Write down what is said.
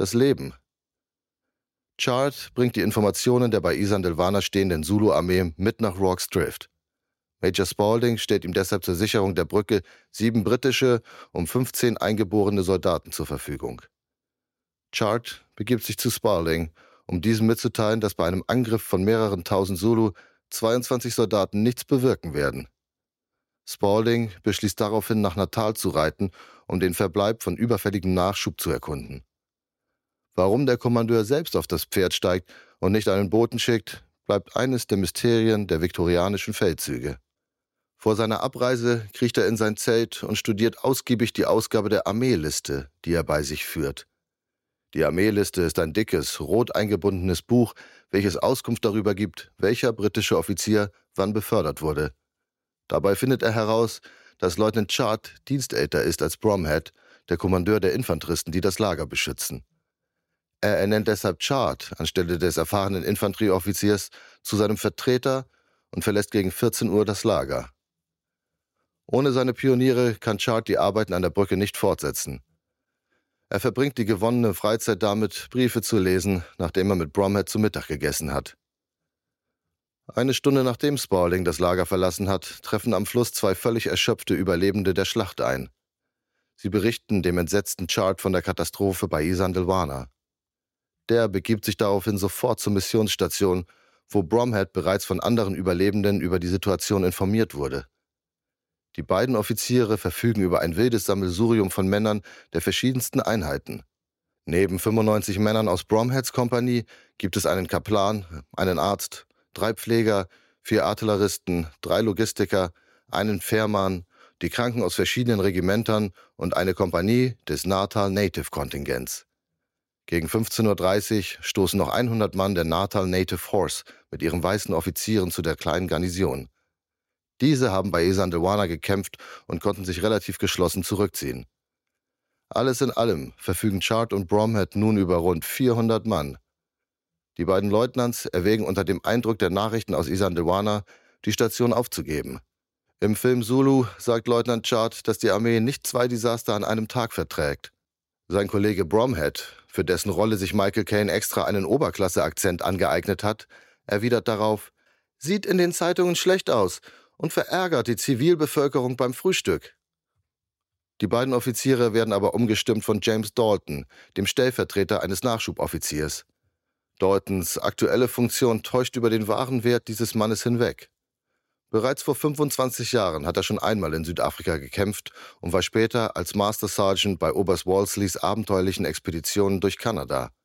das Leben. Chart bringt die Informationen der bei Isandlwana stehenden Zulu-Armee mit nach Rorke's Drift. Major Spaulding stellt ihm deshalb zur Sicherung der Brücke 7 britische und 15 eingeborene Soldaten zur Verfügung. Chart begibt sich zu Spaulding, um diesem mitzuteilen, dass bei einem Angriff von mehreren tausend Zulu 22 Soldaten nichts bewirken werden. Spaulding beschließt daraufhin, nach Natal zu reiten, um den Verbleib von überfälligem Nachschub zu erkunden. Warum der Kommandeur selbst auf das Pferd steigt und nicht einen Boten schickt, bleibt eines der Mysterien der viktorianischen Feldzüge. Vor seiner Abreise kriecht er in sein Zelt und studiert ausgiebig die Ausgabe der Armeeliste, die er bei sich führt. Die Armeeliste ist ein dickes, rot eingebundenes Buch, welches Auskunft darüber gibt, welcher britische Offizier wann befördert wurde. Dabei findet er heraus, dass Leutnant Chart dienstälter ist als Bromhead, der Kommandeur der Infanteristen, die das Lager beschützen. Er ernennt deshalb Chart anstelle des erfahrenen Infanterieoffiziers zu seinem Vertreter und verlässt gegen 14 Uhr das Lager. Ohne seine Pioniere kann Chart die Arbeiten an der Brücke nicht fortsetzen. Er verbringt die gewonnene Freizeit damit, Briefe zu lesen, nachdem er mit Bromhead zu Mittag gegessen hat. Eine Stunde nachdem Spaulding das Lager verlassen hat, treffen am Fluss 2 völlig erschöpfte Überlebende der Schlacht ein. Sie berichten dem entsetzten Chart von der Katastrophe bei Isandlwana. Der begibt sich daraufhin sofort zur Missionsstation, wo Bromhead bereits von anderen Überlebenden über die Situation informiert wurde. Die beiden Offiziere verfügen über ein wildes Sammelsurium von Männern der verschiedensten Einheiten. Neben 95 Männern aus Bromheads Kompanie gibt es einen Kaplan, einen Arzt, 3 Pfleger, 4 Artilleristen, 3 Logistiker, einen Fährmann, die Kranken aus verschiedenen Regimentern und eine Kompanie des Natal Native Kontingents. Gegen 15:30 Uhr stoßen noch 100 Mann der Natal Native Horse mit ihren weißen Offizieren zu der kleinen Garnison. Diese haben bei Isandlwana gekämpft und konnten sich relativ geschlossen zurückziehen. Alles in allem verfügen Chart und Bromhead nun über rund 400 Mann. Die beiden Leutnants erwägen unter dem Eindruck der Nachrichten aus Isandlwana, die Station aufzugeben. Im Film Zulu sagt Leutnant Chart, dass die Armee nicht 2 Desaster an einem Tag verträgt. Sein Kollege Bromhead, für dessen Rolle sich Michael Caine extra einen Oberklasse-Akzent angeeignet hat, erwidert darauf: „Sieht in den Zeitungen schlecht aus und verärgert die Zivilbevölkerung beim Frühstück." Die beiden Offiziere werden aber umgestimmt von James Dalton, dem Stellvertreter eines Nachschuboffiziers. Daltons aktuelle Funktion täuscht über den wahren Wert dieses Mannes hinweg. Bereits vor 25 Jahren hat er schon einmal in Südafrika gekämpft und war später als Master Sergeant bei Oberst Wolsleys abenteuerlichen Expeditionen durch Kanada.